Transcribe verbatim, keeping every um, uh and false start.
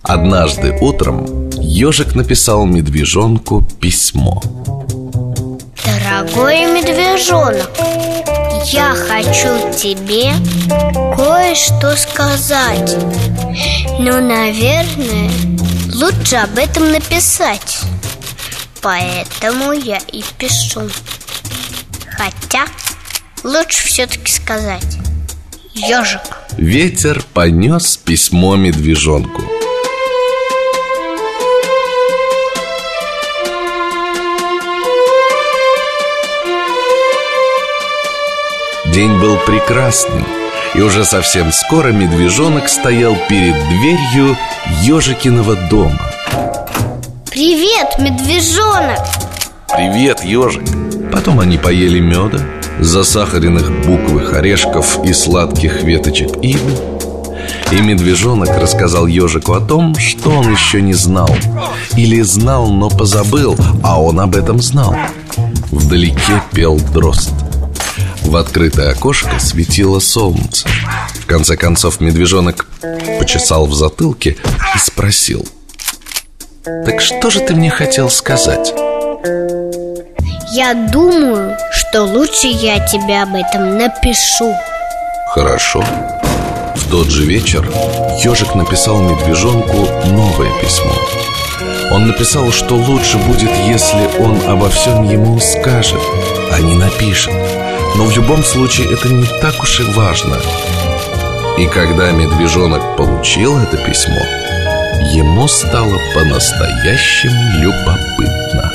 Однажды утром ежик написал медвежонку письмо. Дорогой медвежонок, я хочу тебе кое-что сказать. Но, наверное, лучше об этом написать. Поэтому я и пишу. Хотя лучше все-таки сказать: ежик. Ветер понес письмо медвежонку. День был прекрасный, и уже совсем скоро медвежонок стоял перед дверью ежикиного дома. Привет, медвежонок! Привет, ежик! Потом они поели меда, засахаренных буквых орешков и сладких веточек ивы. И медвежонок рассказал ежику о том, что он еще не знал. Или знал, но позабыл, а он об этом знал. Вдалеке пел дрозд. В открытое окошко светило солнце. В конце концов медвежонок почесал в затылке и спросил: так что же ты мне хотел сказать? Я думаю, что лучше я тебе об этом напишу. Хорошо. В тот же вечер ежик написал медвежонку новое письмо. Он написал, что лучше будет, если он обо всем ему скажет, а не напишет. Но в любом случае это не так уж и важно. И когда медвежонок получил это письмо, ему стало по-настоящему любопытно.